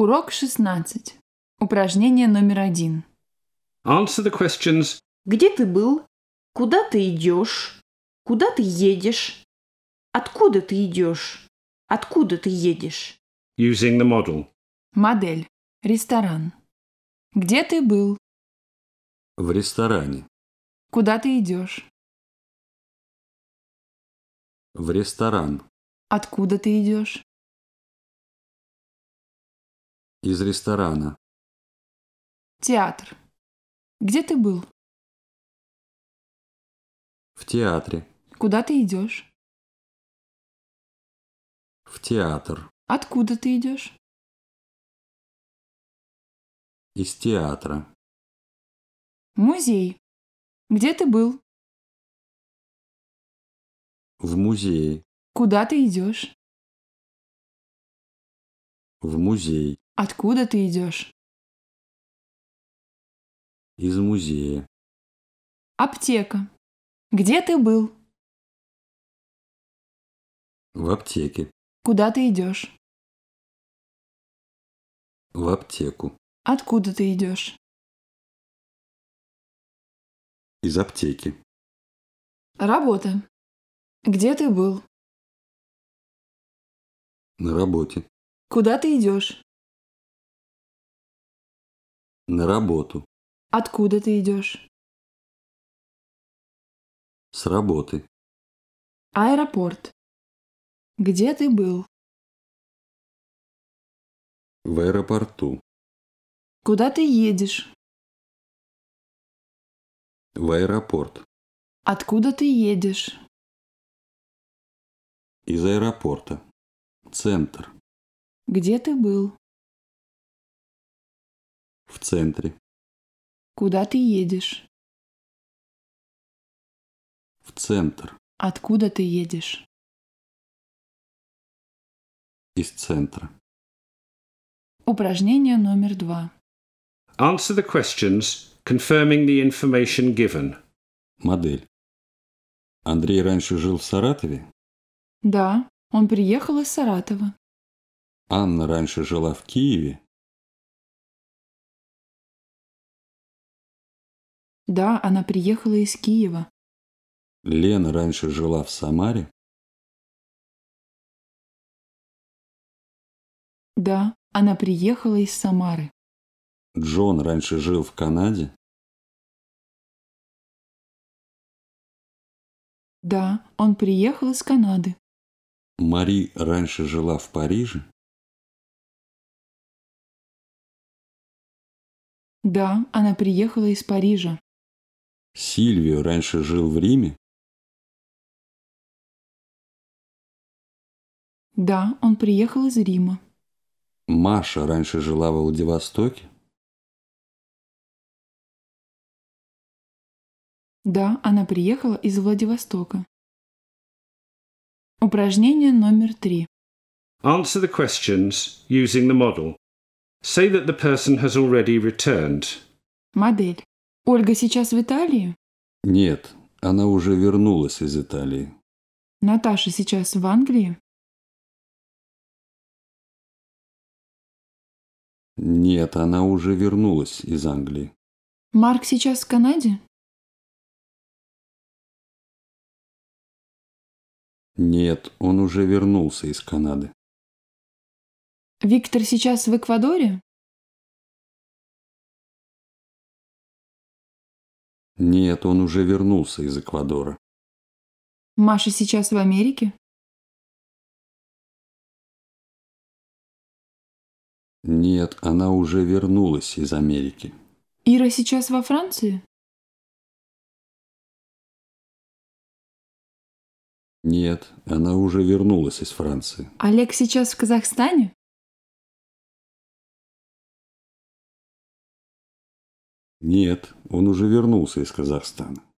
Урок 16. Упражнение номер 1. Answer the questions. Где ты был? Куда ты идешь? Куда ты едешь? Откуда ты идешь? Откуда ты едешь? Using the model. Модель. Ресторан. Где ты был? В ресторане. Куда ты идешь? В ресторан. Откуда ты идешь? Из ресторана. Театр. Где ты был? В театре. Куда ты идешь? В театр. Откуда ты идешь? Из театра. Музей. Где ты был? В музее. Куда ты идешь? В музей. Откуда ты идешь? Из музея. Аптека. Где ты был? В аптеке. Куда ты идешь? В аптеку. Откуда ты идешь? Из аптеки. Работа. Где ты был? На работе. Куда ты идешь? На работу. Откуда ты идешь? С работы. Аэропорт. Где ты был? В аэропорту. Куда ты едешь? В аэропорт. Откуда ты едешь? Из аэропорта. Центр. Где ты был? В центре. Куда ты едешь? В центр. Откуда ты едешь? Из центра. Упражнение номер 2. Answer the questions, confirming the information given. Модель. Андрей раньше жил в Саратове? Да, он приехал из Саратова. Анна раньше жила в Киеве? Да, она приехала из Киева. Лена раньше жила в Самаре? Да, она приехала из Самары. Джон раньше жил в Канаде? Да, он приехал из Канады. Мари раньше жила в Париже? Да, она приехала из Парижа. Сильвио раньше жил в Риме? Да, он приехал из Рима. Маша раньше жила во Владивостоке? Да, она приехала из Владивостока. Упражнение номер 3. Answer the questions using the model. Say that the person has already returned. Модель. Ольга сейчас в Италии? Нет, она уже вернулась из Италии. Наташа сейчас в Англии? Нет, она уже вернулась из Англии. Марк сейчас в Канаде? Нет, он уже вернулся из Канады. Виктор сейчас в Эквадоре? Нет, он уже вернулся из Эквадора. Маша сейчас в Америке? Нет, она уже вернулась из Америки. Ира сейчас во Франции? Нет, она уже вернулась из Франции. Олег сейчас в Казахстане? Нет, он уже вернулся из Казахстана.